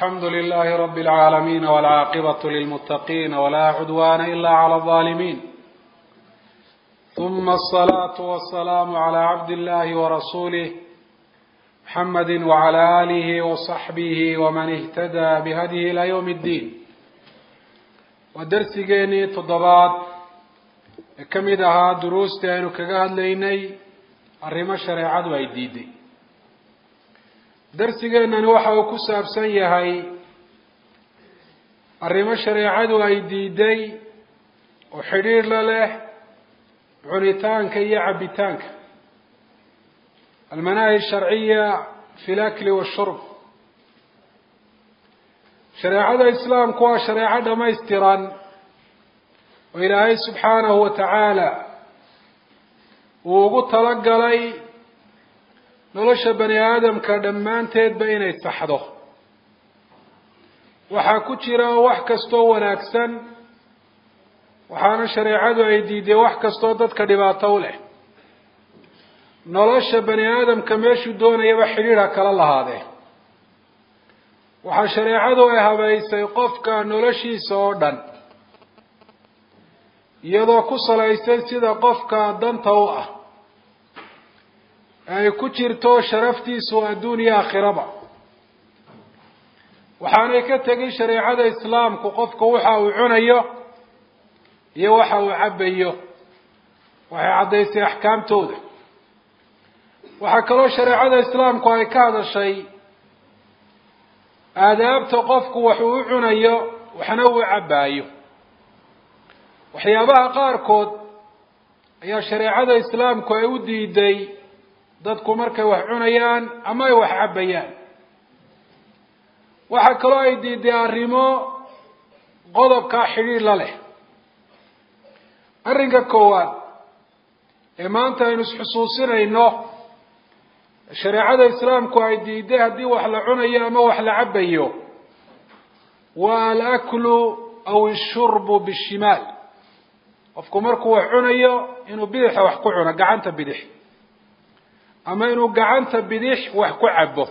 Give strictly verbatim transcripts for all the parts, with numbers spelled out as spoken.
الحمد لله رب العالمين والعاقبة للمتقين ولا عدوان إلا على الظالمين ثم الصلاة والسلام على عبد الله ورسوله محمد وعلى آله وصحبه ومن اهتدى بهديه إلى يوم الدين ودرسيني تضباط كمدها دروس تانو كغاد ليني الرمى شريعة ويديدي درسينا نوحا وكساب سيهاي الرمى شريعة ويديدي وحرير له عنيتانك يعبتانك المناهي الشرعية في الأكل والشرب شريعة الإسلام كوا شريعة ما يستران وإلهي سبحانه وتعالى وقلت تلقى لي نلش بني آدم كدمان تيد بين يتحضه وحاكو جرا وحكستو وناكسن وحانا شريعة عيديدي وحكستو ضدك دباتو له نلش بني آدم كميشو دون يبا حريرها كلا الله هذا وحا شريعة إيهابي سيقفك نلشي سودان iyadoo ku salaysan sida qofka danta u ah ay ku jirto sharaftiisu adduunyo aakhiraba waxaanay ka tagin shariicada islaamku qofku waxa uu cunayo iyo waxa uu cabayo waxay cadeysay ahkaamtooda waxa kaloo shariicada islaamku ay ka hadashay aadaabta qofku waxa uu cunayo waxna uu cabayo waxyaabaha qaarkood ayaa shariicada islaamku ay u diiday dadku markay wax cunayaan ama ay wax cabayaan waxa kaloo ay diiday arrimo qodobka xiriir la leh arrinka koowaad ee maanta aynu isxusuusinayno shariicada islaamku ay diiday haddii wax la cunayo ama wax la cabayo waa al-aklu aw ash-shurbu bish-shimal qofku markuu wax cunayo inuu bidix wax ku cuno gacanta bidix ama inuu gacanta bidix wax ku cabo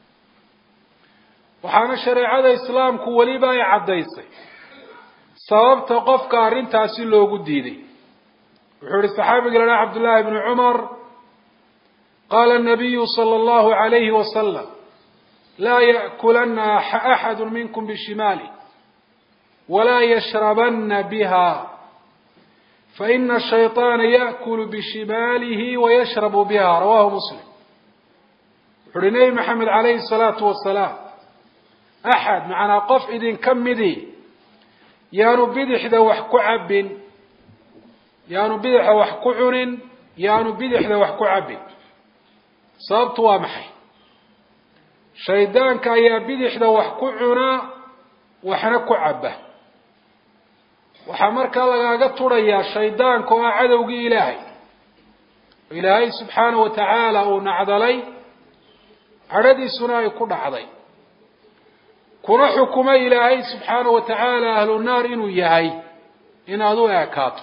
waxaana shariicada islaamku waliba ay cadeysay sababta qofka arintaasi loogu diiday wuxuu yiri saxaabiga lana Abdullah ibn Umar قال النبي صلى الله عليه وسلم لا يأكلن أحد منكم بشماله ولا يشربن بها فإن الشيطان يأكل بشماله ويشرب بها رواه مسلم حرني محمد عليه الصلاة والسلام أحد معنا قف إذن كمدي يانو بدح ذا وحكو عب يانو بدح وحكو عن يانو بدح ذا وحكو عب صابت وامحي شيطان كايا بدح ذا وحكو عنا وحنكو عبه waxaa markaa lagaaga turayaa shaydaanka oo cadowgii ilaahay ilaahay subxaanahu wa tacaala uu nacdalay cadhadiisuna ay ku dhacday kuna xukumay ilaahay subxaanahu wa tacaala ahlu naar inuu yahay inaad u eekaato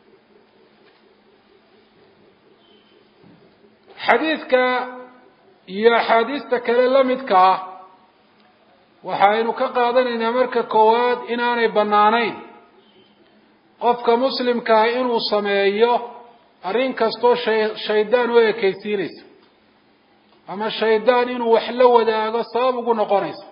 xadiidka iyo axaadiista kale la midka ah waxaynu ka qaadanaynaa marka koowaad inaanay bannaanayn qofka muslimka inuu sameeyo arrin kasto shaydaan u ekaysiinaysa ama shaydaan inuu wax la wadaago sabab ugu noqonaysa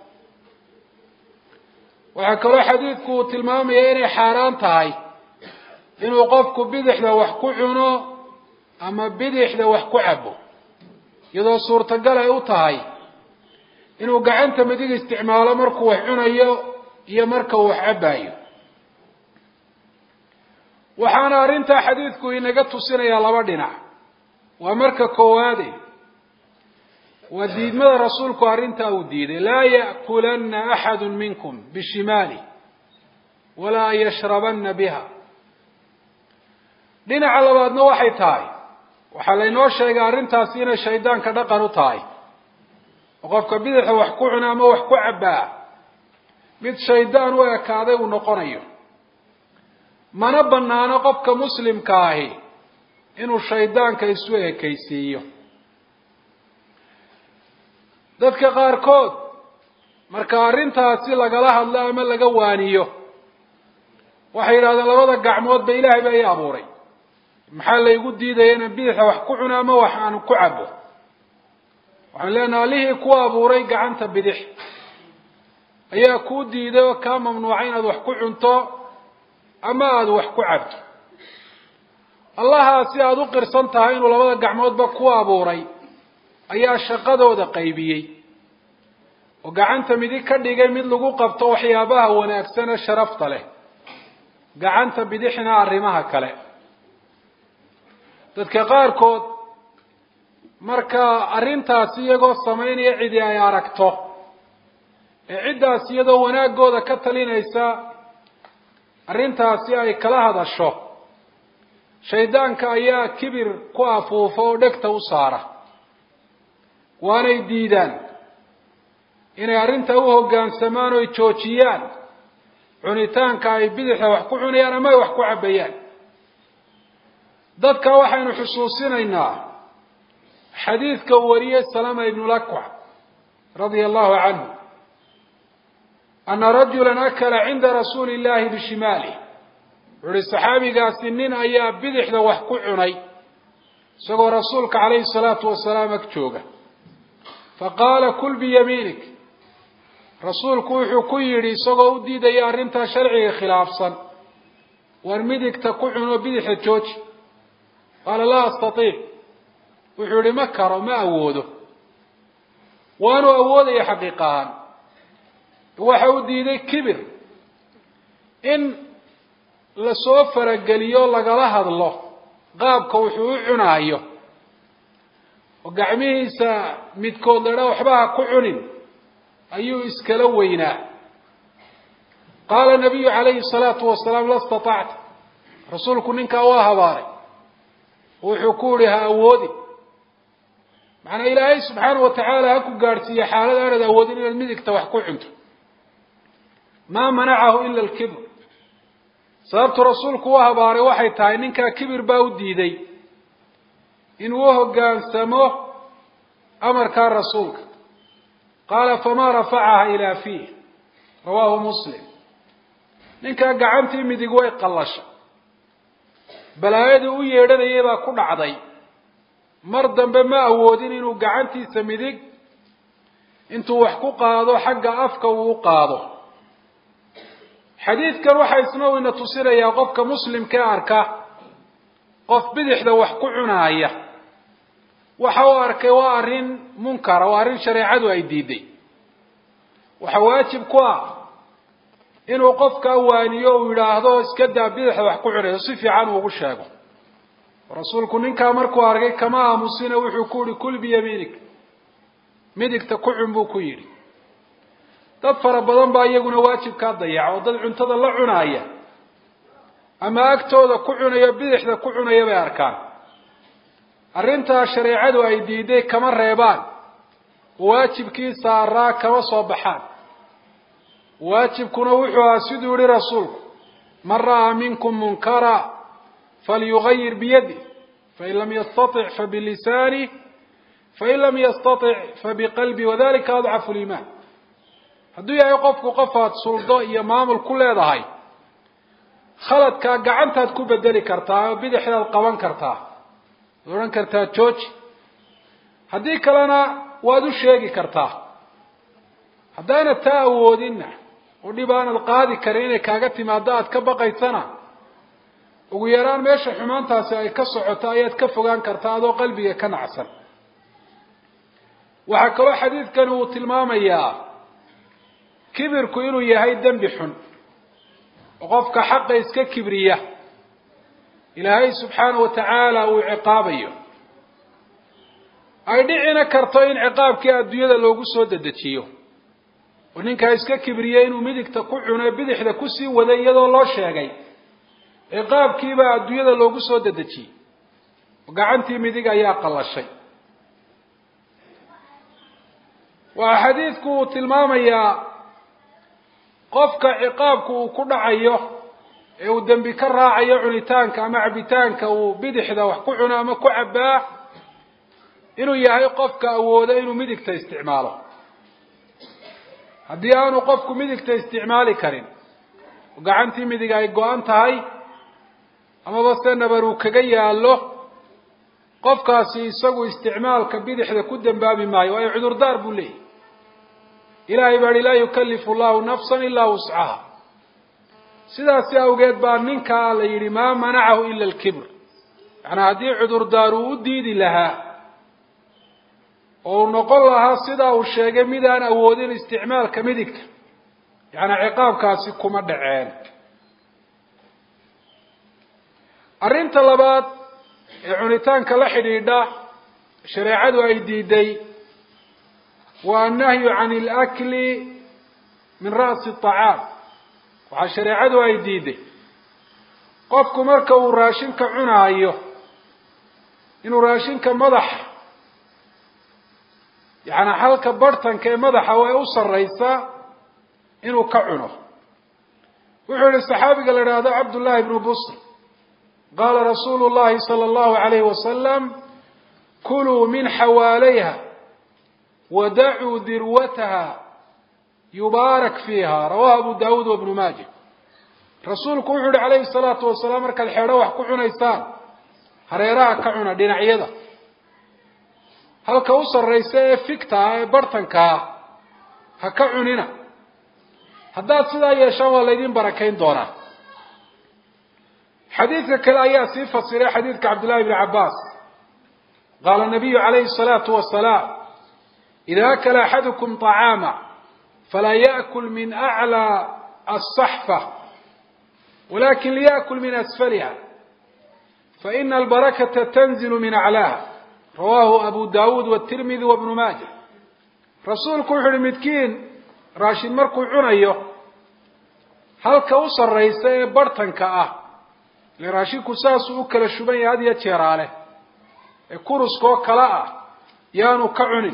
waxa kale xadiidku tilmaamaya inay xaraan tahay inuu qofku bidixda wax ku cuno ama bidixda wax ku cabo iyadoo suurtagal ay u tahay inuu gacanta midig isticmaalo markuu wax cunayo iyo marka uu wax cabayo waxaana arinta xadiidku inaga tusinaya laba dhinac waa marka koowaad waa diidmada rasuulku arinta uu diiday laa ya'kulanna ahadun minkum bishimali wala yashrabanna biha dhinaca labaadna waxay tahay waxa la inoo sheegay arintaasi inay shaydaanka dhaqan u tahay qofka bidix wax ku cuna ama wax ku cabaa mid shaydaan u ekaaday uu noqonayo mana banaano qofka muslimka ahi inuu shaydaanka isu ekaysiiyo dadka qaarkood marka arrintaasi lagala hadlo ama laga waaniyo waxay yidhahdeen labada gacmood ba ilaahay baa ii abuuray maxaa laygu diidaya inaan bidixda wax ku cuno ama wax aan ku cabo waxaan leenahay allihii ku abuuray gacanta bidix ayaa kuu diiday oo kaa mamnuucay inaad wax ku cunto ama aada wax ku cabto allaha si aada u qirsan tahay inuu labada gacmoodba ku abuuray ayaa shaqadooda qaybiyey oo gacanta midig ka dhigay mid lagu qabto waxyaabaha wanaagsan ee sharafta leh gacanta bidixna arrimaha kale dadka qaarkood marka arrintaasi iyagoo samaynaya cidi ay aragto ee ciddaas iyadoo wanaagooda ka talinaysa arrintaasi ay kala hadasho shaydaanka ayaa kibir ku afuufa oo dhegta u saara waanay diidaan inay arrinta u hoggaansamaan oo ay joojiyaan cunitaanka ay bidixda wax ku cunayaan ama ay wax ku cabbayaan dadka waxaynu xusuusinaynaa xadiidka uu wariyey salama ibnu lakwac radia allahu canhu ana rajulan akala cinda rasuuli illahi bishimaalih wuxu uhi saxaabigaasi nin ayaa bidixda wax ku cunay isagoo rasuulka calayhi salaatu wasalaam ag jooga faqaala kul biyamiinik rasuulku wuxuu ku yidhi isagoo u diidaya arrintaa sharciga khilaafsan war midigta ku cuno bidixda jooji qaala laa astatiic wuxuu yihi ma karo ma awoodo waanu awoodaya xaqiiq ahaan waxa u diiday kibir in lasoo farageliyo lagala hadlo qaabka wuxuu u cunaayo oo gacmihiisa midkood ladha waxba ha ku cunin ayuu iskala weynaa qaala nabiyu calayhi salaatu wasalaam la istatacta rasuulku ninkaa waa habaaray wuxuu ku yihi ha awoodin macnaa ilaahay subxaana wa tacaala ha ku gaadhsiiye xaalad aanad awoodin inaad midigta wax ku cunto maa manacahu ila alkibr sababtu rasuulku u habaaray waxay tahay ninkaa kibir baa u diiday inuu u hoggaansamo amarkaa rasuulka qaala famaa rafacaha ilaa fiih rawaahu muslim ninkaa gacantii midig way qallashay balaayadii u yeedhanayay baa ku dhacday mar dambe ma awoodin inuu gacantiisa midig intuu wax ku qaado xagga afka uu u qaado xadiidkan waxaa isna uu ina tusinayaa qofka muslimka arka qof bidixda wax ku cunaaya waxa uu arkay waa arrin munkara waa arrin shareecadu ay diiday waxa waajib ku ah inuu qofka waaniyo uu yidhaahdo iska daa bidixda wax ku cunayso si fiican uu ugu sheego rasuulku ninkaa markuu arkay kama aamusina wuxuu ku yihi kul biyamiinik midigta ku cun buu ku yidhi dad fara badan baa iyaguna waajibkaa dayaca oo dad cuntada la cunaaya ama agtooda ku cunayo bidixda ku cunaya bay arkaan arrintaa shareecadu ay diiday kama reebaan waajibkii saaraa kama soo baxaan waajibkuna wuxuu ahaa siduu yihi rasuulku man ra'aa minkum munkara falyugayir biyadih fain lam yastatic fabilisanih fain lam yastatic fabiqalbi wadalika adcafu liimaan hadduu yahay qofku qofaad suldo iyo maamul ku leedahay khaladkaa gacantaad ku bedeli kartaa oo bidixdaad qaban kartaa waad odhan kartaa jooji haddii kalena waad u sheegi kartaa haddaanad taa awoodinna oo dhib aanad qaadi karin inay kaaga timaado aad ka baqaysana ugu yaraan meesha xumaantaasi ay ka socoto ayaad ka fogaan kartaa adoo qalbiga ka nacsan waxaa kaloo xadiidkani uu tilmaamayaa kibirku inuu yahay dembi xun oo qofka xaqa iska kibriya ilaahay subxaana wa tacaala uu ciqaabayo ay dhicina karto in ciqaabkii adduunyada loogu soo dedejiyo oo ninkaa iska kibriya inuu midigta ku cuno bidixda kusii waday iyadoo loo sheegay ciqaabkiibaa adduunyada loogu soo dedejiyey oo gacantii midig ayaa qallashay waxaa xadiidku uu tilmaamayaa qofka ciqaabku uu ku dhacayo ee uu dembi ka raacayo cunitaanka ama cabitaanka uu bidixda wax ku cuno ama ku cabbaa inuu yahay qofka awooda inuu midigta isticmaalo haddii aanu qofku midigta isticmaali karin oo gacantii midig ay go-an tahay amaba se nabar uu kaga yaallo qofkaasi isagu isticmaalka bidixda ku dambaabi maayo waayo cudurdaar buu leeyahy ilaahay baa hi laa yukallifu allahu nafsan ilaa wuscaha sidaasi awgeed baa ninkaa la yidhi maa manacahu ila alkibr yacnaa haddii cudurdaar uu u diidi lahaa oo uu noqon lahaa sidaa uu sheegay midaan awoodin isticmaalka midigta yacnaa ciqaabkaasi kuma dhaceen arrinta labaad ee cunitaanka la xidhiidha shareecadu ay diiday waa annahyu can alakli min ra'si aطacaam waxaa shareecadu ay diiday qofku marka uu raashinka cunaayo inuu raashinka madaxa yacnaa xalka barhtanka ee madaxa way u sarraysaa inuu ka cuno wuxuu yihi saxaabiga la idhaahdo cabdullaahi ibnu busr qaala rasuulu llahi sala allahu alayhi wasalam kuluu min xawaalayha wadacuu dirwataha yubaarak fiiha rawahu abu daawuud wabnu maaja rasuulku wuxuu yihi calayhi salaatu wasalaam markaad xeedho wax ku cunaysaan hareeraha ka cuna dhinacyada halka u sarraysa ee figta ah ee barhtankaa ha ka cunina haddaad sidaa yeeshaan waa laydin barakayn doonaa xadiidka kale ayaa sii fasiray xadiidka cabdillahi bni cabbaas qaala nabiyu calayhi salaatu wasalaam idaa akala axadukum طacaama falaa yaأkul min aclىa aلصaxfa walakin liyaأkul min asfaliha faina albarakata tanzilu min aclaaha rawahu abu daawuud wاtirmidi wabnu maaja rasuulku wuxu uhi midkiin raashin markuu cunayo halka u sarraysa ee barhtanka ah ile raashinku saasuu u kala shuban yahay had iyo jeeraale ee kuruskoo kale ah yaanu ka cunin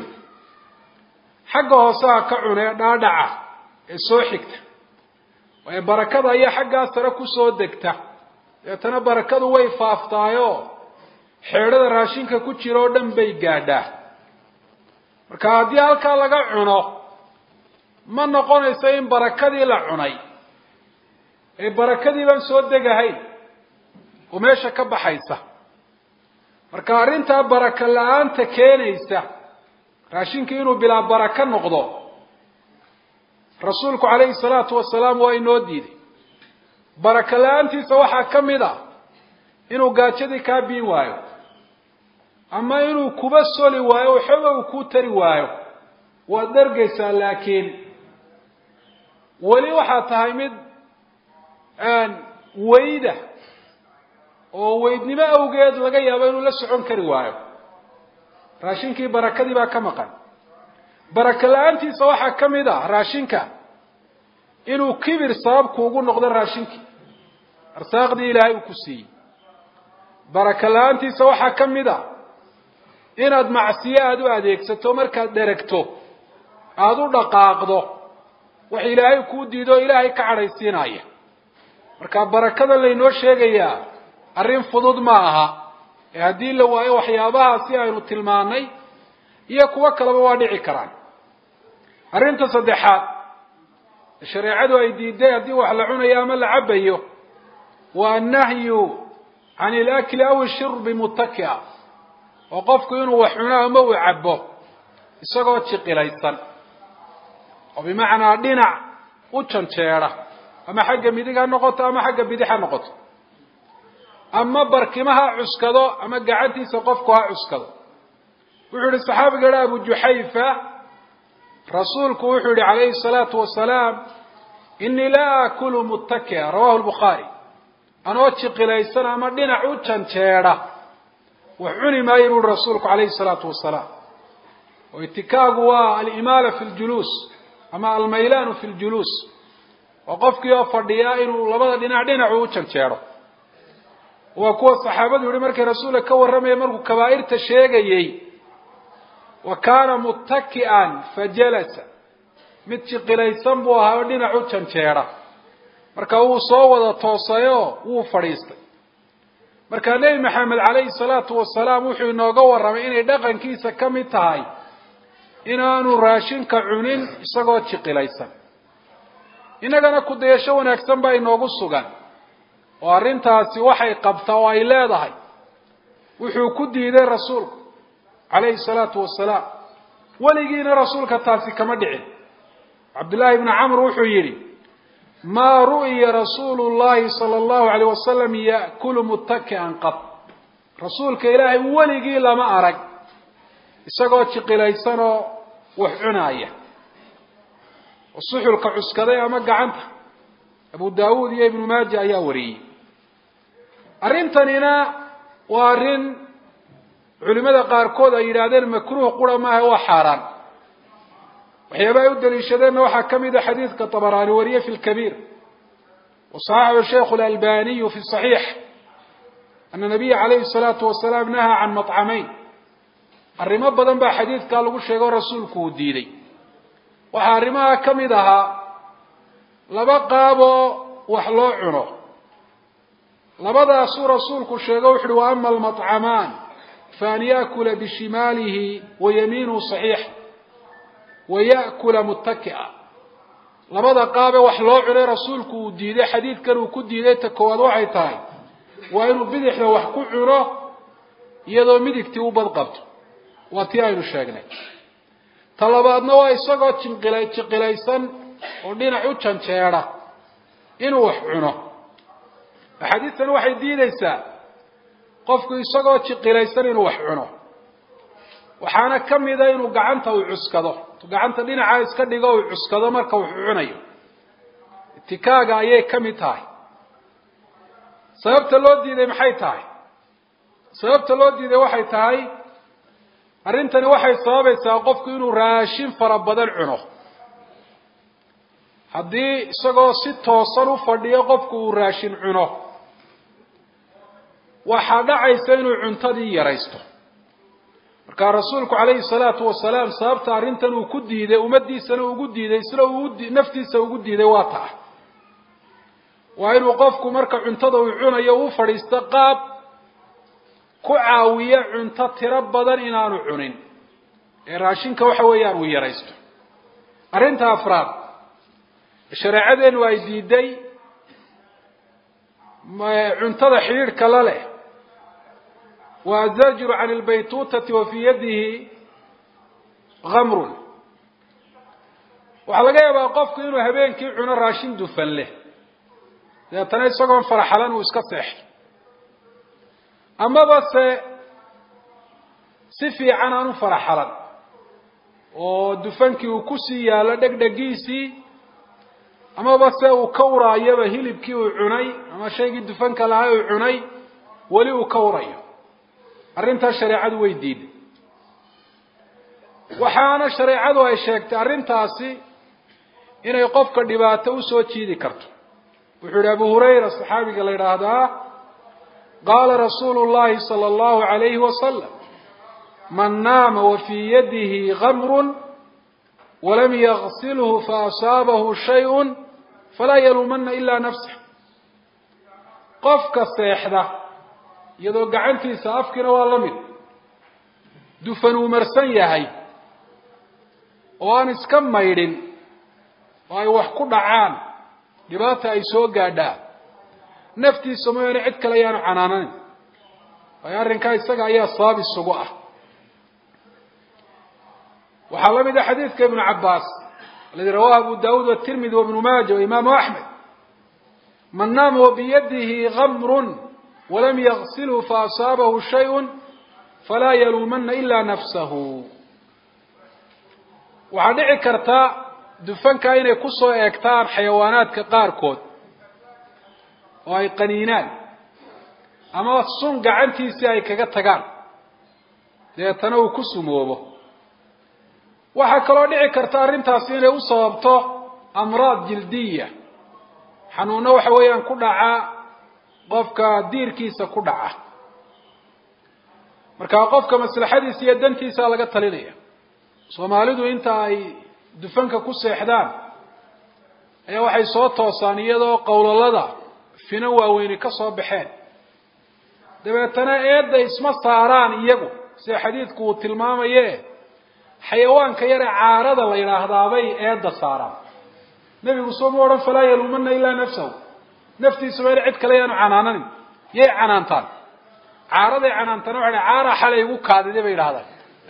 xagga hooseha ka cunee dhaadhaca ee soo xigta waayo barakada ayaa xaggaa sare kusoo degta deetana barakadu way faaftaayoo xeedhada raashinka ku jira oo dhan bay gaadhaa marka haddii halkaa laga cuno ma noqonayso in barakadii la cunay ee barakadii baan soo degahayn oo meesha ka baxaysa marka arrintaa baraka la-aanta keenaysa raashinkii inuu bilaa baraka noqdo rasuulku calayhi salaatu wasalaam waa inoo diiday baraka la-aantiisa waxaa ka mid ah inuu gaajadii kaa biin waayo ama inuu kuba soli waayo waxooga uu kuu tari waayo waad dhergaysaa laakiin weli waxaa tahay mid weyda oo weydnimo awgeed laga yaabo inuu la socon kari waayo raashinkii barakadii baa ka maqan baraka la-aantiisa waxaa ka mid ah raashinka inuu kibir sabab kuugu noqdo raashinkii arsaaqdii ilaahay uu ku siiyey baraka la-aantiisa waxaa ka mid ah inaad macsiyo aada u adeegsato markaad dheragto aada u dhaqaaqdo wax ilaahay kuu diido ilaahay ka cadhaysiinaya marka barakada laynoo sheegayaa arrin fudud ma aha ee haddii la waayo waxyaabahaasi aynu tilmaanay iyo kuwo kaleba waa dhici karaan arrinta saddexaad shareecadu ay diiday haddii wax la cunayo ama la cabayo waa annahyu can ilakli aw ishurbi muttakia oo qofku inuu wax cuno ama uu cabo isagoo jiqilaysan oo bimacnaa dhinac u janjeera ama xagga midig ha noqoto ama xagga bidix ha noqoto ama barkimaha cuskado ama gacantiisa qofku ha cuskado wuxuu yihi saxaabiga ha abu juxayfa rasuulku wuxuu yihi calayhi الsalaatu wasalaam inii laa akulu muttakia rawahu lbukhaari anoo jiqilaysan ama dhinac u janjeera wax cuni maayo buuri rasuulku calayhi الsalaatu wasalaam oo itikaagu waa alimaala fi ljuluus ama almaylaanu fi ljuluus waa qofkii oo fadhiyaa inuu labada dhinac dhinacu u janjeero waa kuwa saxaabadu yihi markay rasuulka ka warramaya markuu kabaa'irta sheegayey wa kaana muttaki'an fajalasa mid jiqilaysan buu ahaa oo dhinac u janjeera marka wuu soo wada toosayoo wuu fadhiistay markaa nebi maxamed calayhi salaatu wasalaam wuxuu inooga warramay inay dhaqankiisa ka mid tahay inaanu raashinka cunin isagoo jiqilaysan inagana ku dayasho wanaagsan baa inoogu sugan oo arrintaasi waxay qabtaa oo ay leedahay wuxuu ku diiday rasuulku calayhi salaatu wasalaam weligiina rasuulka taasi kama dhicin cabdullaahi ibnu camr wuxuu yidhi maa ru'ya rasuulu llahi sala allahu alayh wasalam ya'kulu muttaki'an qad rasuulka ilaahay weligii lama arag isagoo jiqilaysanoo wax cunaaya oo suxulka cuskaday ama gacanta abu daawuud iyo ibnu maaja ayaa wariyey arrintanina waa arrin culimada qaarkood ay yidhaahdeen makruuh qura maaha waa xaaraan waxyaaba ay u daliishadeenna waxaa ka mid a xadiidka tabaraani wariye fi lkabiir wasaxaxahu shaykhu alalbaniyu fi saxiix ana nabiya calayhi salaatu wasalaam nahaa can matcamayn arrimo badan baa xadiidkaa lagu sheego rasuulku uu diiday waxaa arrimaha ka mid ahaa laba qaaboo wax loo cuno labadaasuu rasuulku sheego wuxu uhi wa ama almatcamaan فأن يأكل بشماله ويمينه صحيح ويأكل متكئا لماذا قابل وحلو عليه رسولك وديده حديث كانوا كديده تكواد waxay tahay waa inuu bidixda wax ku cuno iyadoo midigtii u badqabto waa tii aynu sheegnay talabaadna waa isagoo jinqilay jiqilaysan oo dhinac u janjeera inuu wax cuno xadiistan waxay diidaysaa qofku isagoo jiqilaysan inuu wax cuno waxaana ka mid ah inuu gacanta u cuskado gacanta dhinaca iska dhigo oo cuskado marka uu cunayo itikaaga ayay ka mid tahay sababta loo diiday maxay tahay sababta loo diiday waxay tahay arrintani waxay sababaysaa qofku inuu raashin fara badan cuno haddii isagoo si toosan u fadhiyo qofku uu raashin cuno waxaa dhacaysa inuu cuntadii yaraysto marka rasuulku calayhi salaatu wasalaam sababta arrintan uu ku diiday ummadiisana ugu diiday isla uu naftiisa ugu diiday waa taa waa inuu qofku marka cuntada uu cunayo uu fadhiisto qaab ku caawiya cunto tiro badan inaanu cunin ee raashinka waxa weeyaan uu yaraysto arrinta afraad shareecadeenu ay diiday cuntada xiriirka la leh وزجر عن البيتوتة وفي يده غمر وحلقة يبقى قفك إنه هبين كي عنا راشين دفن له لأتنا يساقون فرحلان ويسكسح أما بس سفي عنان فرحلان ودفنك وكسي يالا دق دقيسي أما بس وكورا يبا هيلب كي وعني أما شيء دفنك لها وعني ولي وكورا يبا arrinta shariicadu way diiday waxaana shariicadu ay sheegtay arrintaasi inay qofka dhibaato u soo jiidi karto wuxuu yiri Abu Hurayra saxaabiga la yiraahdaa qaala rasuulullaahi sallallahu alayhi wa sallam man naama wa fi yadihi ghamrun wa lam yaghsilhu fa asabahu shay'un fala yalumanna illa nafsuhu qofka seexda iyadoo gacantiisa afkina waa la mid dufan uu marsan yahay oo aan iska maydhin oo ay wax ku dhacaan dhibaata ay soo gaadhaan naftiisa ma yana cid kale yaanu canaanayn ay arrinka isaga ayaa sabab isugu ah waxaa la mid ah xadiidka ibn Abbas الذي رواه أبو داود والترمذي وابن ماجه وإمام أحمد من نام وبيده غمر ولم يغسله فأصابه شيء فلا يلومن إلا نفسه وعدعي كرتا دفن كاين يكسو اكتار حيوانات كقاركود وهي قنينان أما الصن قعنتي سيأي كغتقان ليتنو كسو موبه وحكرا دعي كرتا رنتاسين يوصابته أمراض جلدية حنونا وحويا كدعا qofka diirkiisa ku dhaca marka qofka maslaxadiisa iyo dantiisa laga talinaya Soomaalidu inta ay dufanka ku seexdaan ayaa waxay soo toosaan iyadoo qowlalada fina waaweyn ka soo baxeen dabeetana eedda isma saaraan iyagu si xadiidku uu tilmaamaye حيوان كيرى عارض الله يراهضا بي إيدا صارا نبي صلى الله عليه وسلم فلا يلومن إلا نفسه نفتي سوير عد كليان عنانني يي عنانتان عارض عنانتان وعلى عارة حالي وكاد دي بيراهضا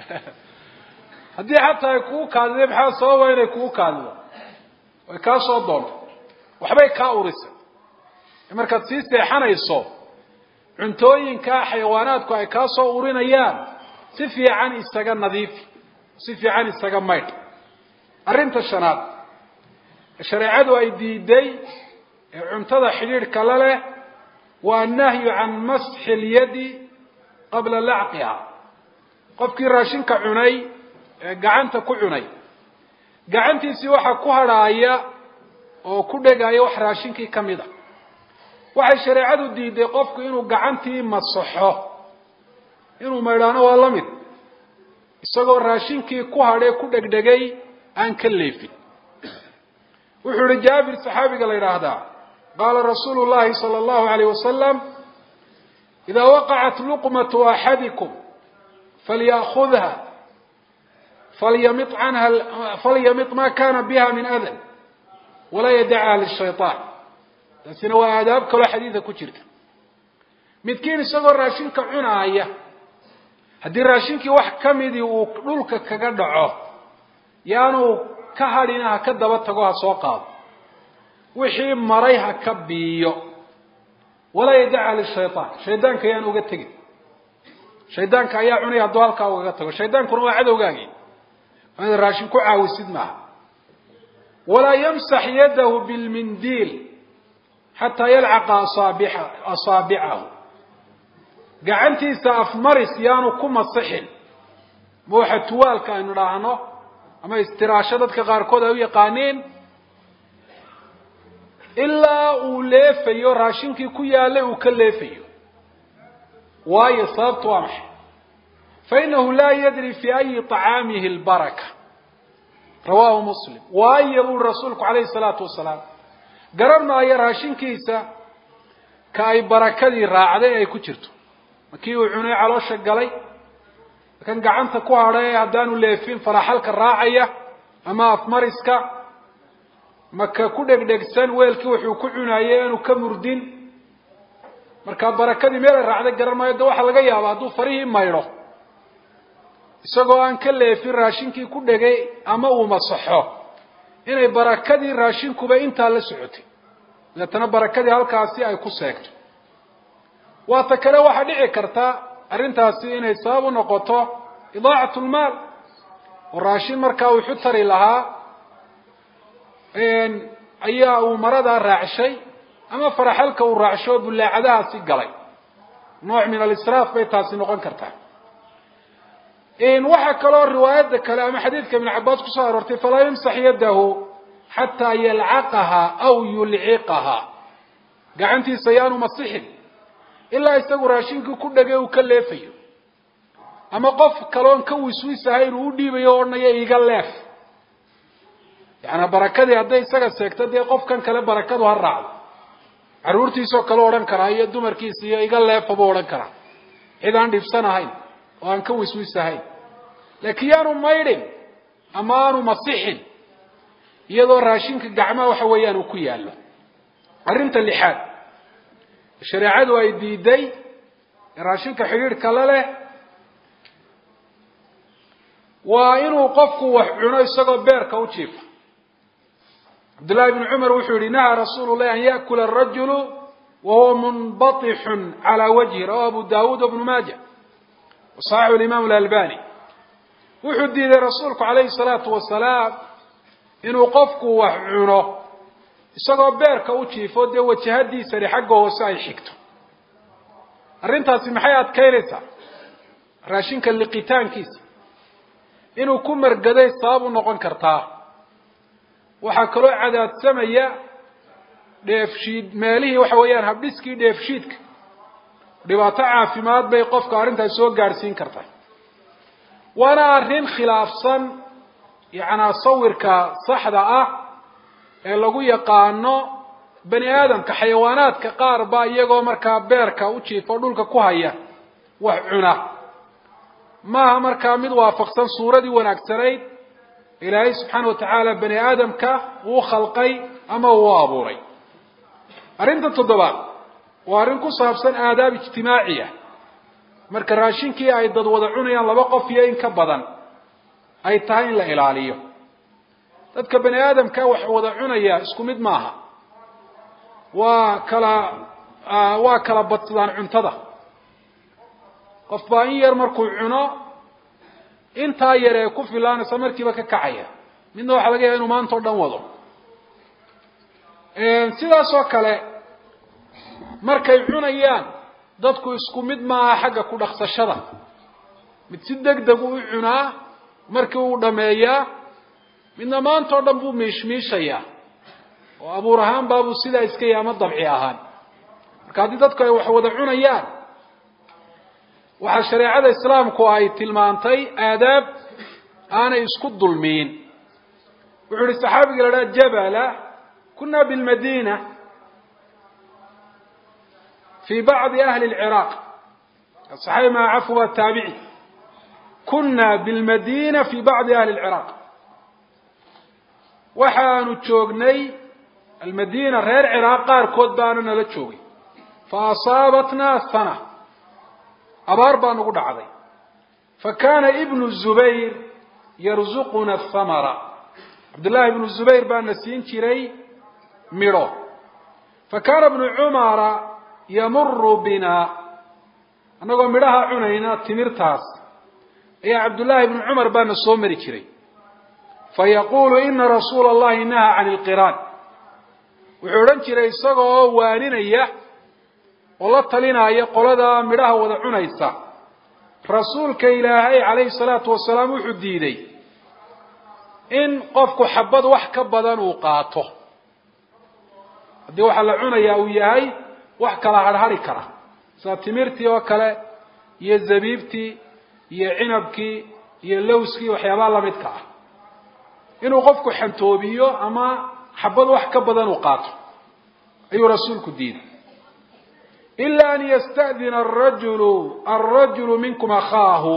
هدي حتى يكون كاد دي بحال صوبا يكون كاد ويكاسو الضوء وحبا يكاورس markaad sii seexanayso cuntooyinka xayawaanaadku ay ka soo urinayaan si fiican isaga nadiif si fiican isaga mayd arinta shanaad shariicadu ay diiday cuntada xiriirka la leh waa nahyu an mash al-yadi qabla la'qiha qofkii raashinka cunay gacanta ku cunay gacantiisi waxa ku haraaya oo ku dhagaya wax raashinkii kamida waxay shariicadu diiday qofku inuu gacantii masaxo inuu meedhano waa la mid isagoo raashinkii ku hadhay ku dhagdhagay aan ka leefin wuxuu Jaabir saxaabiga la yiraahdaa qala rasuulullaahi sallallahu alayhi wasallam idha waqa'at luqmatu ahadikum falyakhudha falyamit anha falyamit ma kana biha min adan wala yad'a lish-shaytan taasina waa aadaab kale xadiidka ku jirta midkiin isagoo raashinka cunaaya hadii raashinkii wax kamidi uu dhulka kaga dhaco yaanu ka hadhinaha ka daba tago ha soo qaado wixii maray ha ka biyo wala yad'a lish-shaytan shaydaanka yaan uga tagin shaydaanka ayaa cunay haduu halka uga tago shaydaankuna waa cadowgaagii waa raashin ku caawisid ma wala yamsah yadahu bil mindil حتى يلعق أصابعه أصابعه قعنتي سأفمرس يانو كما صحن موحى توال كأنه رعنه أما استراشدت كغاركود أو يقانين إلا أوليفيو راشنكي كويا له كليفيو واي صابت وامح فإنه لا يدري في أي طعامه البركة رواه مسلم واي يقول رسولك عليه الصلاة والسلام قررنا يا راشنكيسا كاي بركدي راعدي ay ku jirto markii uu cunay caloosha galay kan gacanta ku haray hadaanu leefin faraxalka raacaya ama afmariska marka ku dhegdhegsan weelkii wuxuu ku cunayay inuu ka murdin marka barakadii meel raacday garanayo waxa laga yaabaa haduu farihi mayro isagoo aan ka leefin raashinkii ku dhagay ama uu masaxo inay barakadii raashinkuba inta la socotay latana barakadii halkaasi ay ku seegto waa ta kale waxa dhici karta arintaasi inay sabab u noqoto idaacatul maal oo raashin marka uu xutari lahaa een ayaa uu marada raacshay ama faraxalka uu raacsho bulaacadaasi galay nooc min al-israaf bay taasi noqon kartaa إن وحكى الروايات كلام حديث ابن عباس كسر فلا يمسح يده حتى يلعقها أو يلعقها قعنتي سيان مصيح إلا يستقر راشينك كل دقيقة وكلفيه أما قف كلام كوي سويس هاي رودي بيورنا يقلف يعني بركة هذا يستقر سكتة دي قف كان كلام بركة وهالرعد عرورتي سو كلورن كرا يدو مركيسي يقلف فبورن كرا إذا عندي في سنة هاي وأن كويس ويسهاي لكن يانو مايرين أمانو مصيحين يدو راشينك جعما وحويانو كيالو أرنت اللحاد الشريعات ويدي دي راشينك حرير كلاله وإنو قفكو وحعنا يساقو بيركا وشيف عبد الله بن عمر وحوري نهى رسول الله أن يأكل الرجل وهو منبطح على وجهه رواه أبو داود وابن ماجه وصححه الإمام الألباني وحدي لرسولك عليه الصلاة والسلام إنه قفكو وحعونه isagoo beerka u jiifo de wajahadiisa ri xagga hoose ay xigto arintaasi maxay adkeynaysaa raashinka liqitaankiisa inuu ku margaday sabab u noqon kartaa waxa kale oo cadaadsamaya dheefshiid meelihii waxa weeyaan habdhiskii dheefshiidka dhibaato caafimaad bay qofka arintaas soo gaarsiin kartaa waana arrin khilaafsan yaana sawirka saxda ah ee lagu yaqaano bani aadamka xayawaanaadka qaar ba iyagoo markaa beerka u jiifo dhulka ku haya wax cuna maaha markaa mid waafaqsan suuradii wanaagsanayd ilaahay subxaana watacaala bani aadamka uu khalqay ama uu abuuray. arrinta toddobaad waa arrin ku saabsan aadaab ijtimaaciya. marka raashinkii ay dad wada cunayaan laba qof iyo in ka badan ay tahay in la ilaaliyo. dadka bani aadamka wax wada cunaya isku mid maaha, waa kala waa kala badsadaan cuntada. qof baa in yar markuu cuno intaa yar ee ku filaanaysa markiiba ka kacaya, midna waxaa laga yaaba inuu maanta o dhan wado. sidaas oo kale markay cunayaan dadku isku mid maaha xagga ku dhaqsashada. mid si degdeg u cunaa markii uu dhameeyaa, midna maanta o dhan buu miishmiishayaa oo abuur ahaan baabuu sidaa iska yahay ama dabci ahaan. marka haddii dadku ay wax wada cunayaan, waxaa shareecada islaamku ay tilmaantay aadaab aanay isku dulmiin. wuxuu yihi saxaabiga la dhaha jabala kuna bilmadina fi bacdi ahli lciraaq, saxaabi maa cafu waa taabici, kuna bilmadina fi bacdi ahli lciraaq. waxaanu joognay almadina, reer ciraaq qaarkood baana nala joogay. fa asaabatna sana, abaar baa nagu dhacday. fakana ibnu zubayr yarzuquna athamara, cabdullahi ibnu zubayr baana siin jiray midho. fakana ibnu cumara yamuru bina, annagoo midhaha cunayna timirtaas ayaa cabdullaahi ibnu cumar baana soo mari jiray. fayaqulu ina rasuula allahi nahaa can ilqiraan, wuxuu odhan jiray isagoo waaninaya oo la talinaya qolada midhaha wada cunaysa, rasuulka ilaahay calayhi salaatu wasalaam wuxuu diiday in qofku xabad wax ka badan uu qaato haddii waxa la cunayaa uu yahay wax kala harhari kara, sida timirtii oo kale iyo zabiibtii iyo cinabkii iyo lowskii waxyaabaha lamidka ah. inuu qofku xantoobiyo ama xabad wax ka badan uu qaato ayuu rasuulku diiday. ila an yasta'dina arajulu arajulu minkum akhaahu,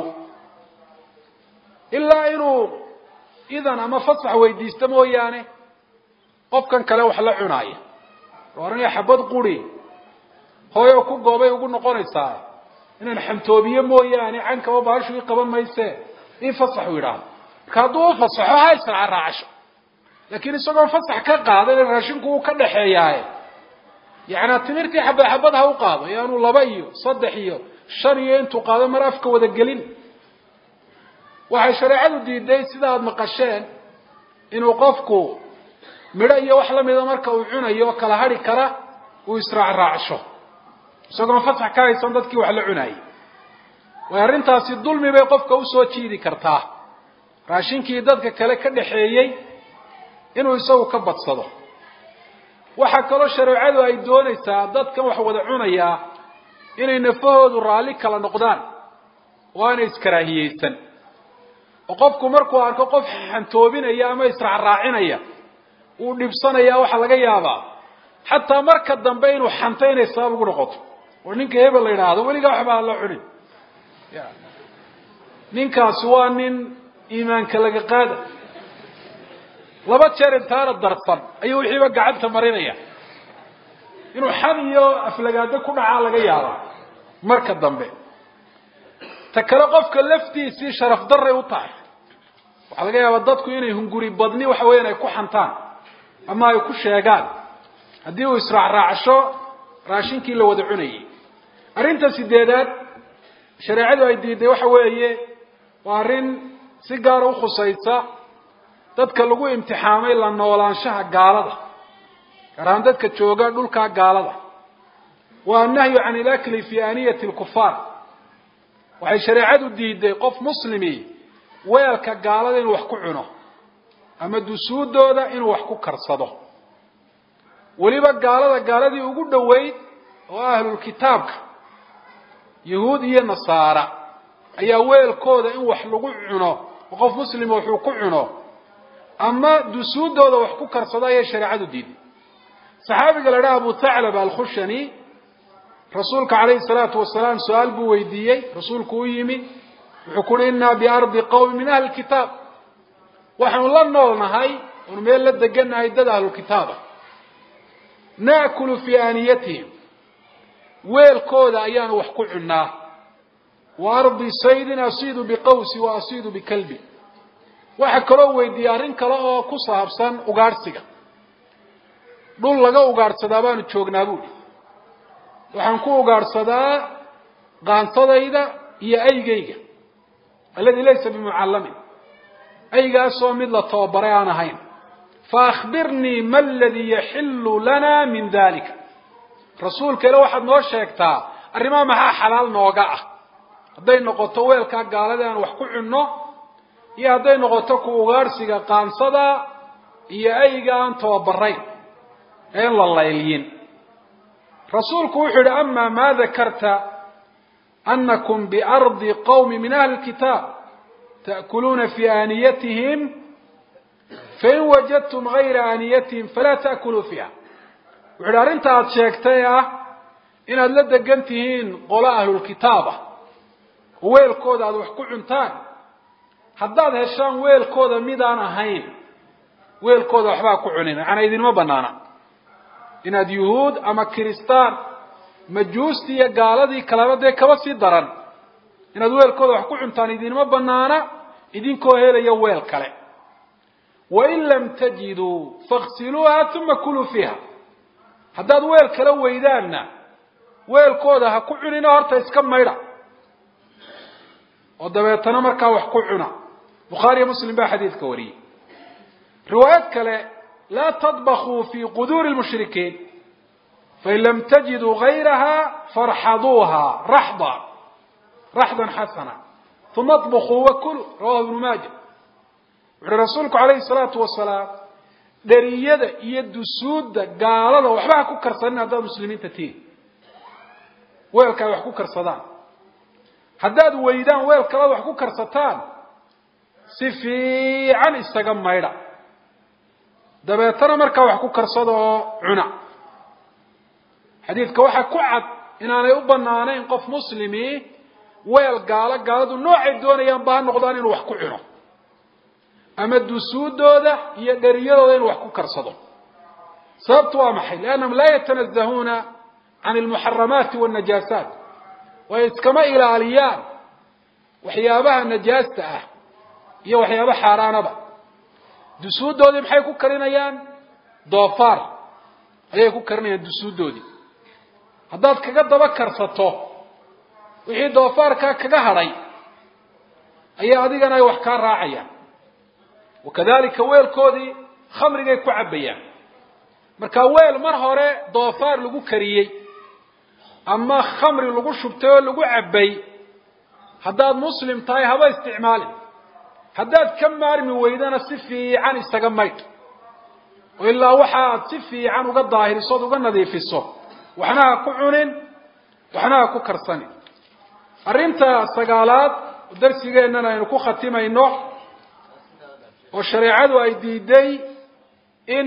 ilaa inuu idan ama fasax weydiisto mooyaane qofkan kale wax la cunaaya. oranaya xabad quri hooyo ku goobay ugu noqonaysaa inaan xantoobiyo mooyaane cankaba baashu i qaban mayse in fasax u yidhaahdo. marka hadduu fasaxo ha isra raacasho, laakiin isagoo fasax ka qaadan raashinku uu ka dhaxeeyaaye, yacni timirtii xabad xabad ha u qaado, yaanu laba iyo saddex iyo shan iyo intuu qaado mar afka wada gelin. waxay shareecadu diiday sida aad maqasheen inuu qofku midho iyo wax lamida marka uu cunayo kala hari kara uu israac raacsho isagoo fasax ka haysan dadkii wax la cunayay. way arrintaasi dulmi bay qofka u soo jiidi kartaa, raashinkii dadka kale ka dhaxeeyay inuu isagu ka badsado. waxa kaloo shareecadu ay doonaysaa dadkan wax wada cunaya inay nafahoodu raalli kala noqdaan oo aanay iskaraahiyeysan. oo qofku markuu arko qof xantoobinaya ama israac raacinaya uu dhibsanaya, waxa laga yaabaa xataa marka dambe inuu xanto inay sabab ugu noqoto. oo ninka hebel la yidhaahdo weligaa waxbaa la cunin, ninkaasi waa nin iimaanka laga qaada. laba jeer intaana darsan ayuu wixiiba gacanta marinaya, inuu xad iyo aflagaado ku dhacaa laga yaabaa marka dambe. ta kale qofka laftiisii sharaf darray u tahay. waxaa laga yaabaa dadku inay hunguri badni waxa weeyaan ay ku xantaan ama ay ku sheegaan haddii uu israac raacsho raashinkii la wada cunayay. arrinta sideedaad shareecadu ay diiday waxa weeye waa arrin si gaara u khusaysa dadka lagu imtixaamay la noolaanshaha gaalada, gaar ahaan dadka jooga dhulkaa gaalada. waa annahyu can ilakli fi aaniyati lkufaar. waxay shareecadu diiday qof muslimi weelka gaalada inuu wax ku cuno ama dusuudooda inuu wax ku karsado. weliba gaalada gaaladii ugu dhoweyd oo ahlulkitaabka yahuud iyo nasaara ayaa weelkooda in wax lagu cuno oo qof muslima wuxuu ku cuno ama dusuudooda wax ku karsado ayay shareecadu diiday. saxaabiga la dhaha abu thaclab alkhushani rasuulka calayhi salaatu wasalaam su-aal buu weydiiyey, rasuulku u yimi وحكون إنا بأرض قوم من أهل الكتاب وحن الله نولناهاي ونميل لدقنا هيدد أهل الكتاب نأكل في آنيتهم ويل كودا أيان وحكو عنا وأرض سيد أصيد بقوسي وأصيد بكلبي وحكروا ويديارين كلا كوسا هبسان أغارسيغا دول لغا أغارسدا بانو تشوغنا بولي waxaan ku ugaarsadaa qaansadayda iyo aygayga alladii laysa bimucallamin aygaasoo mid la tababaray aan ahayn fa akhbirnii ma alladii yaxillu lana min dalika rasuulka ila waxaad noo sheegtaa arrimaha maxaa xalaal nooga ah hadday noqoto weelka gaalada aan wax ku cunno iyo hadday noqoto ku ugaarsiga qaansada iyo ayga aan tababarayn ee la laylin رسولك وحد أما ما ذكرت أنكم بأرض قوم من أهل الكتاب تأكلون في آنيتهم فإن وجدتم غير آنيتهم فلا تأكلوا فيها وحد أنت أتشاكتيا إن أدلد قنتهين قلاء أهل الكتابة ويل كودا وحكو عنتان حداد هشان ويل كودا ميدان هين ويل كودا وحباكو عنين أنا إذن ما بنانا inaad yuhuud ama kristaan majuusti iyo gaaladii kalabaday kaba sii daran inaad weelkooda wax ku cuntaan idinma banaana idinkoo helaya weel kale wa in lam tajidu faghsiluha thumma kulu fiha haddaad weel kale weydaanna weelkooda ha ku cunina horta iska maydha oo dabeetana markaa wax ku cuna bukhaari muslim baa xadiidka wariyay riwaayad kale لا تطبخوا في قدور المشركين فإن لم تجدوا غيرها فارحضوها رحضا رحضا حسنا ثم اطبخوا وكلوا رواه ابن ماجه رسولك عليه الصلاة والسلام دريادة يد سود قال له وحبها كوكر صدنا هذا المسلمين تتين ويلك وحكوكر صدان حداد ويدان ويلك وحكوكر صدان سفي عن استقام ميرا dabeetana markaa wax ku karsado cuna xadiidka waxa ku cad inaanay u banaanayn qof muslimi weel gaala gaaladu noocay doonayaan baa noqdaan inuu wax ku cuno ama dusuudooda iyo dhariyadooda inuu wax ku karsado sababtu waa maxay laanam laa yatanazahuna can almuharramaat wannajaasaat wa iskama ilaaliyaan waxyaabaha najaasta ah iyo waxyaabaha xaaraanaba dusuudoodii maxay ku karinayaan doofaar ayay ku karinayaan dusuudoodii haddaad kaga daba karsato wixii doofaarka kaga hadhay ayaa adigana ay wax kaa raacayaan wakadalika weelkoodii khamrigay ku cabbayaan marka weel mar hore doofaar lagu kariyey ama khamri lagu shubtay oo lagu cabbay haddaad muslim tahay haba isticmaalin haddaad ka maarmi weydana si fiican isaga maydh oo ilaa waxaad si fiican uga daahiriso uga nadiifiso waxna ha ku cunin waxna ha ku karsanin arrinta sagaalaad darsigeennana aynu ku khatimayno oo shareecadu ay diiday in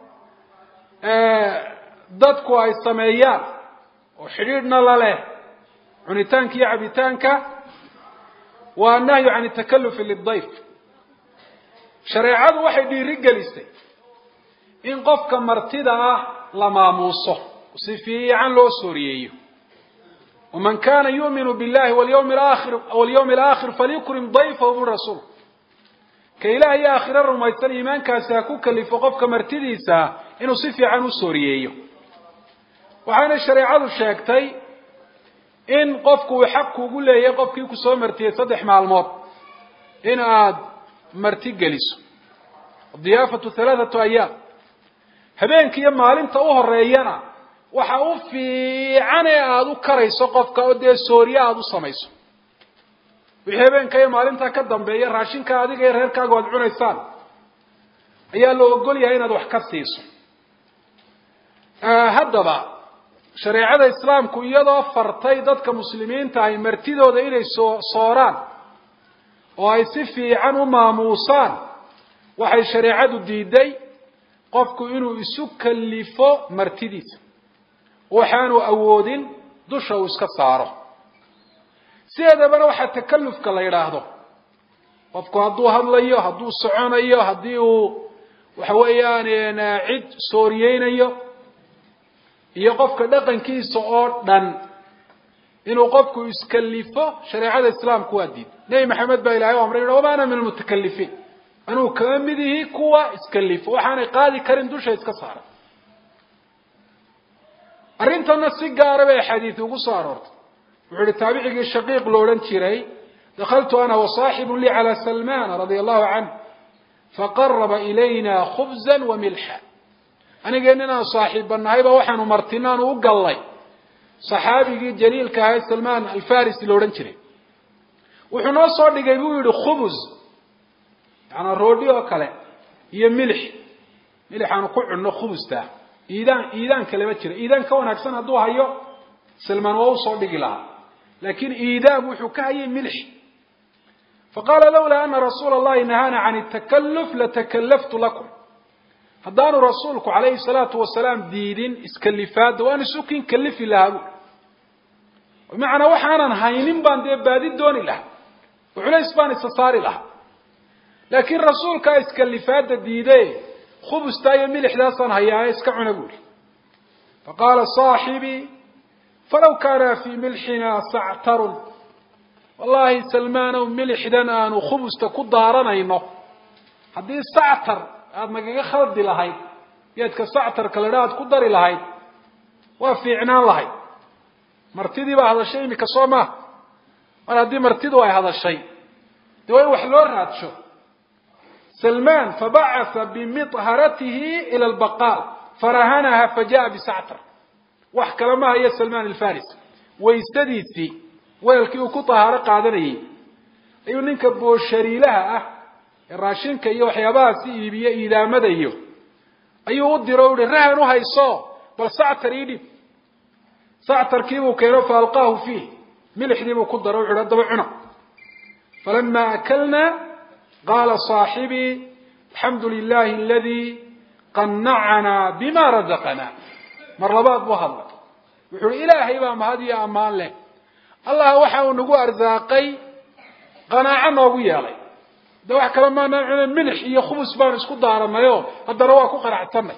dadku ay sameeyaan oo xidhiidhna la leh cunitaanka iyo cabitaanka والنهي عن التكلف للضيف شريعة واحد يرجلسي إن قفك مرتدى لما موصه وصفي عن لو سوريي ومن كان يؤمن بالله واليوم الآخر أو اليوم الآخر فليكرم ضيفه بالرسول كي لا هي آخر الرميسان إيمان كاساكوك اللي فقفك مرتدى سا إنه صفي عنه سوريي وعن الشريعة الشاكتي إن قفكوا حقوا يقول لي قفكي كسو مرتي صدح مع الموت إن عاد مرتي جلس الضيافة ثلاثة أيام هبينك يما علمت أوه الرئيانا وحاوفي عني عادو كريسو قفك ودي سوريا عادو سميسو وحبينك يما علمت كدام بي راشين كادي غير هيركا قواد عنيسان أيها لو أقول يا هنا دو حكسيسو آه هذا بقى شريعة الإسلام كويدا فرطي ضدك مسلمين تاي مرتدوا ذا إلي صوران ويصفي عنه ماموسان وحي شريعة الديدي قفكو إنو يسوك اللي فوق مرتديس وحانو أودين دوشا وسكساره sideedabana waxaa takallufka la yidhaahdo qofku hadduu hadlayo hadduu soconayo haddii uu waxa weeyaan cid sooriyeynayo iyo qofka dhaqankiisa oo dhan inuu qofku iskallifo shareecada islaamku waa diid nabi maxamed baa ilaahay amray wama ana min almutakallifin anuu kama mid ihi kuwa iskallifo waxaanay qaadi karin dusha iska saara arrintana si gaara bay xadiis ugu soo aroortay wuxuu yidhi taabicigii shaqiiq lo odhan jiray دخلت أنا وصاحب لي على سلمان رضي الله عنه فقرب إلينا خبزا وملحا أنا قلنا صاحب النهايبة وحن مرتنان وقال صحابي جليل كهي سلمان الفارسي لورنشري وحنا صار يقولوا خبز يعني الرودي وكله هي ملح ملح أنا قل إنه خبز ده إيدان إيدان كلمة كده إيدان كون أكسن هدوها يو سلمان وصار يقولها لكن إيدان وحكاية ملح فقال لولا أن رسول الله نهانا عن التكلف لتكلفت لكم هدان رسولك عليه الصلاة والسلام ديدين اسكلفات وأنا سوكين كلفي لها ومعنى وحانا هاينين بان دي بادي دوني لها وعلى إسبان استصاري لها لكن رسولك اسكلفات ديدي خبز تايا ملح داسا هيا اسكعوا نقول فقال صاحبي فلو كان في ملحنا سعتر والله سلمان وملح دنا وخبز تكون دارنا إنه هذه سعتر هذا ما جا خلد لهاي يدك سعتر كلرات قدر لهاي وفي عنان لهاي مرتدي بهذا الشيء مكسومة أنا دي مرتدي هذا الشيء دوي وحلور هذا شو سلمان فبعث بمطهرته إلى البقال فرهنها فجاء بسعتر وحكى لما هي سلمان الفارس ويستدي فيه weelkii uu ku tahaaro qaadanayay ayuu ninka booshariilaha ah raashinka iyo waxyaabahaas iibiye iidaamada iyo ayuu u diro u rahan u hayso bal sactar idib sactarkii uu keeno faalqaahu fihi milixdii uu ku daro u xidho daba cuna falamma akalna qala saahibi alhamdulillahi alladhi qanna'ana bima razaqana mar labaad buu hadlay wuxuu ilaahay baa mahadiya amaan leh الله وحاو نقو أرزاقي قناعة نوغو يالي ده واحد كلام ما نعمل ملح هي خبز بان اسكو دارا مايو هذا رواكو قناعتنا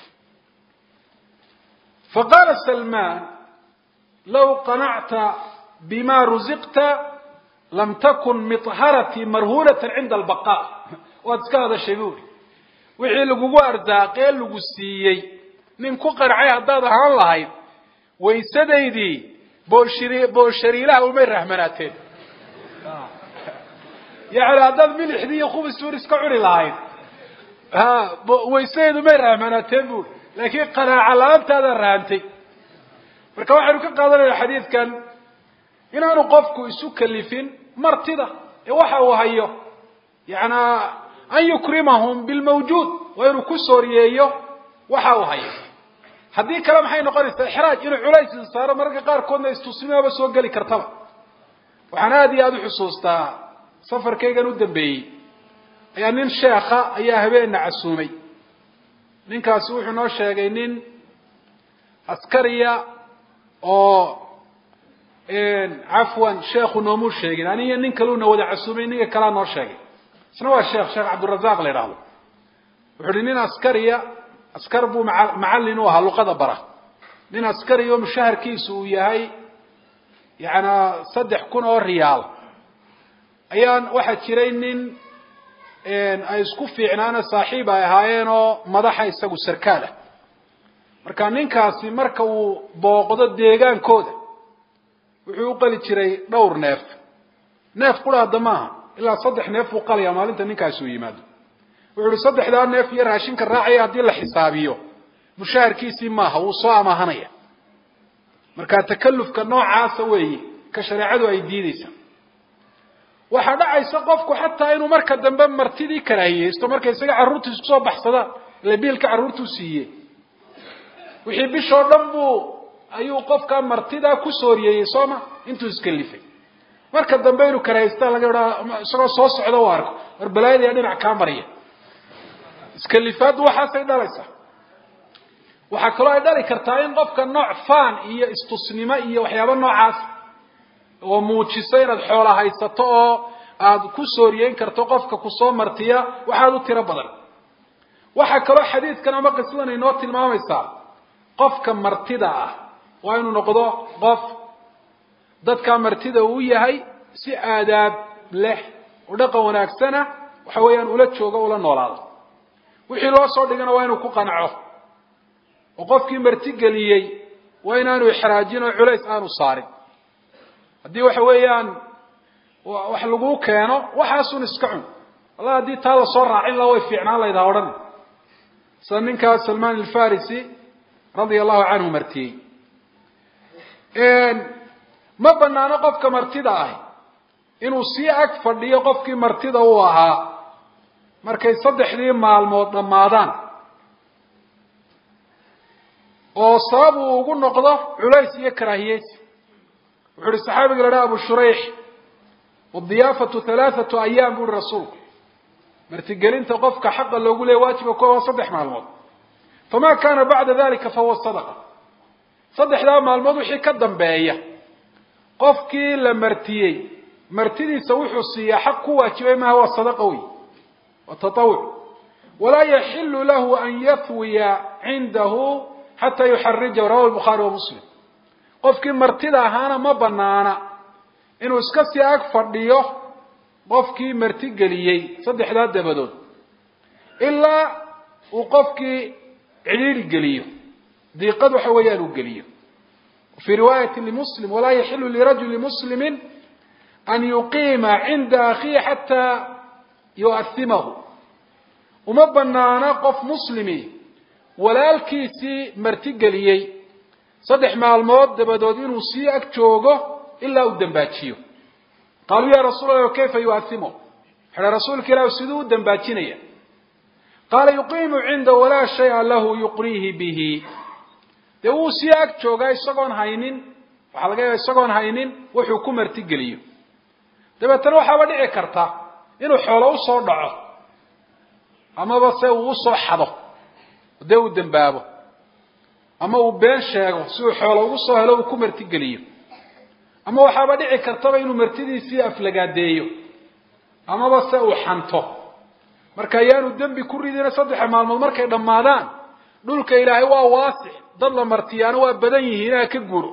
فقال سلمان لو قنعت بما رزقت لم تكن مطهرتي مرهونة عند البقاء واتسكا هذا الشيء وحي لقو أرزاقي لقو السيي ننكو قناعي هذا هان لهاي ويسديدي بوشري بوشري له ومن رحمناتين يعني هذا من حديه خوب السوري سكعوري لاين ها ويسيد من رحمناتين لكن قناع على أنت هذا الرانتي marka waxaanu ka qaadanaa xadiidkan inaanu qofku isu kalifin martida ee waxa uu hayo yaana an yukrimahum bil mawjud wa inuu ku sooriyeeyo waxa uu hayo haddii kale maxay noqonaysaa ixraaj inuu culays saaro marka qaar koodna istusmiyaaba soo gali kartaba waxaan aad iyo aad u xusuustaa safarkaygan u dambeeyay ayaa nin sheekha ayaa habeen casuumay ninkaas wuxuu noo sheegay nin askariya oo een afwan sheekhu noomu sheegin aniga nin kale uu wada casuumay ninka kala noo sheegay isna waa sheekh sheekh Cabdurrazaaq la yiraahdo wuxuu nin askariya askar buu macallin oo haluqada bara nin askari oo mushaharkiisu uu yahay yaana saddex kun oo riyaal ayaan waxa jiray nin een ay isku fiicnaana saaxiib ay ahaayeen oo madaxa isagu sarkaal ah marka ninkaasi marka uu booqdo deegaankooda wuxuu u qali jiray dhowr neef neef quraada ma ilaa saddex neef uu qaliya maalinta ninkaasi uu yimaado wuxuu saddexda neef iyo raashinka raacay hadii la xisaabiyo mushaharkiisi ma aha uu soo amahanaya marka takallufka noocaas weeye ka shariicadu ay diidaysa waxa dhacaysa qofku xataa inuu marka dambe martidii karaahiyeysto marka isaga carruurtu isku soo baxsada la biilka carruurtu siiyay wixii bishoo dhan buu ayuu qofka martida ku sooriyay sooma intuu iskalifay marka dambe inuu karaahiyeysto laga yaraa isagoo soo socdo waarko war balaayada dhinac ka mariya iskalifaad waxa say dhalaysa waxa kale ay dhali kartaa in qofka nooc faan iyo istusnimo iyo waxyaabo noocaas وموجسة inaad xoolo haysato oo aad ku sooriyeen karto qofka ku soo martiya waxaad u tiro badan waxa kale xadiidkan ama qisadan inoo tilmaamaysaa qofka martida ah waa inuu noqdo qof dadka martida uu yahay si aadaab leh oo dhaqan wanaagsan waxa weeyaan ula joogo ula noolaado wixii loo soo dhigana waa inuu ku qanaco oo qofkii marti galiyay waa inaanu ixraajin oo culays aanu saarin haddii waxa weeyaan wax lagu keeno waxaasun iska cun wallahi haddii taa la soo raacin la way fiicnaan laydaa odhan sida ninkaa Salmaan al-Farisi radiyallahu anhu martiyey ma banaano qofka martida ah inuu si ag fadhiyo qofkii martida uu ahaa markay saddexdii maalmood dhamaadaan oo sabab uu ugu noqdo culays iyo karaahiyad wuxuu saxaabiga la Abu Shurayh wadiyafatu thalathatu ayyam buu rasuulku martigelinta qofka xaq loogu leeyahay waajiba koob saddex maalmood fama kana ba'da dhalika fa huwa sadaqa saddexda maalmood wixii ka dambeeya qofkii la martiyay martidiisa wuxuu siiya xaq ku waajibay ma huwa sadaqa wi wa tatawwu wala yahillu lahu an yathwiya indahu hatta yuharrija rawi al-Bukhari wa Muslim qofkii martida ahaana ma banaana inuu iska si ag fadhiyo qofkii marti galiyay saddexda dabadood illa uu qofkii ciliiri galiyo diiqad waxa weeyaan uu galiyo في رواية لمسلم ولا يحل لرجل مسلم أن يقيم عند أخيه حتى يؤثمه وما بنانا قف مسلمي ولا الكيسي مرتقليي صدح مع الموت دبدودين وسيئك جوغه إلا الدنباتشيو قالوا يا رسول الله كيف يؤثمه حتى رسولك لا يسدو الدنباتشينية قال يقيم عنده ولا شيء له يقريه به de uu si ag jooga isagoon haynin waxa laga yaabaa isagoon haynin wuxuu ku marti galiyo dabeetana waxa ba dhici karta inuu xoolo u soo dhaco ama ba se uu soo xado de uu dambaabo ama uu been sheego si uu xoolo ugu soo helo uu ku marti galiyo ama waxa ba dhici karta inuu martidiisii aflagaadeeyo ama ba se uu xanto marka yaanu dambi ku ridina saddex maalmood markay dhamaadaan dhulka ilaahay waa waasix dad la martiyaana waa badan yihiin ka guuro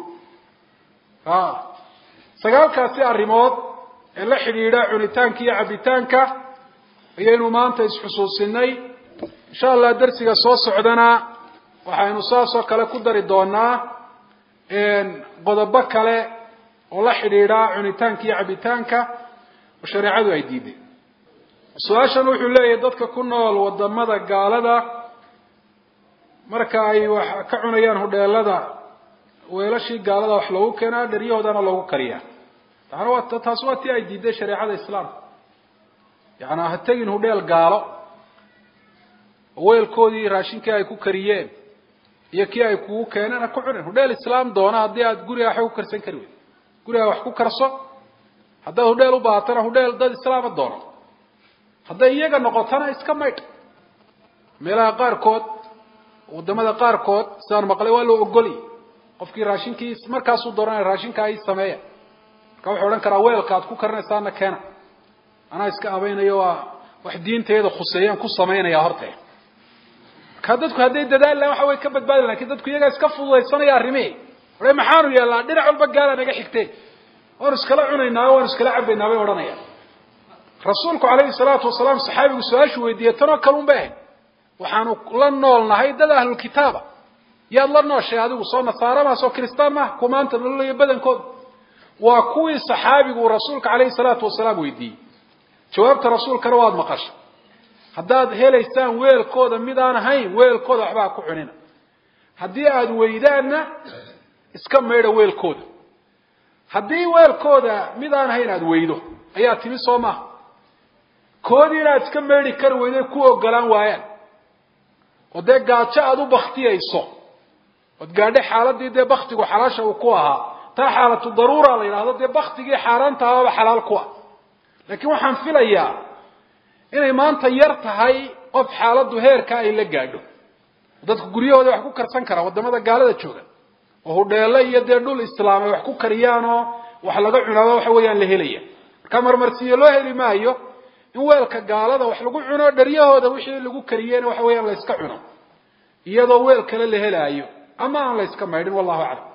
ha sagaalkaasi arimood ee la xiriira cunitaanka iyo cabitaanka ayaynu maanta isxusuusinay insha Allah darsiga soo socdana waxaynu saaso kale ku dari doonaa in qodobo kale oo la xiriira cunitaanka iyo cabitaanka oo shariicadu ay diiday su'aashan wuxuu leeyahay dadka ku nool wadamada gaalada marka ay wax ka cunayaan hodheelada weelashii gaalada wax lagu keenaa dhariyahoodana lagu kariyaa taana waa taas waa tii ay diiday shariicada islaamka yaana ha tagin hodheel gaalo weelkoodii raashinkii ay ku kariyeen iyo kii ay kugu keeneen ku cuneen hodheel islaam doona hadii aad guriga wax ku karsan kari weyd guriga wax ku karso hadaa hodheel u baatana hodheel dad islaam doona haday iyaga noqotana iska maydh meelaha qaarkood wadamada qaarkood saan maqlay waa loo ogoli qofkii raashinkii markaas uu dooranay raashinka ay sameeya ka wuxuu oran karaa weelka aad ku karnaysaana keena ana iska abaynayo waa wax diinteeda khuseeyaan ku sameeynaya hortay ka dadku haday dadaal waxa way ka badbaadin laakiin dadku iyaga iska fududeysanaya arrimee waray maxaanu yeelaa dhinac walba gaala naga xigtay oo iskala cunaynaa oo iskala cabaynaa way oranaya rasuulku kaleey salaatu wasalaam saxaabigu su'aashu weydiiyay tan oo kalun baa waxaanu la noolnahay dad ahlul kitaaba yaad la nooshay adigu soo nasaara ma soo kristaan ma kumaanta nololeeyo badankood waa kuwii saxaabigu rasuulka kaleey salaatu wasalaam weydiiyay jawaabta rasuulka waad maqashay haddaad helaysaan weelkooda mid aan ahayn weelkooda waxba ku cunina haddii aad weydaana iska meedha weelkooda haddii weelkooda mid aan ahayn aad weydo ayaa timi Soomaa koodina iska meedhi kar weyday ku ogolaan waayaan wada gaajo aad u baktiyayso wad gaadhay xaaladii de baktigu xalaasha uu ku ahaa ta xaalatu daruura la yiraahdo de baktigii xaaraanta ah xalaal ku ah laakiin waxaan filayaa inay maanta yar tahay qof xaaladu heerka ay la gaadho dadku guryahooda wax ku karsan kara wadamada gaalada jooga oo hodheelo iyo de dhul islaam ay wax ku kariyaan oo wax laga cunaaba waxa weeyaan la helaya marka marmarsiyo loo heli maayo in weelka gaalada wax lagu cuno dharyahooda wixii lagu kariyeen waxa weeyaan la iska cuno iyadoo weel kale la helaayo ama aan la iska maydhin wallahu a'lam